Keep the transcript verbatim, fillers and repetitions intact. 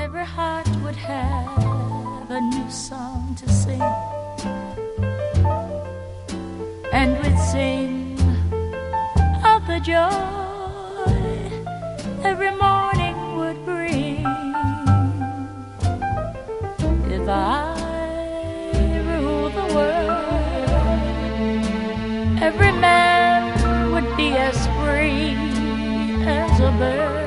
every heart would have a new song to sing, and we'd sing of the joy every morning would bring. If I rule the world, every man would be as free as a bird.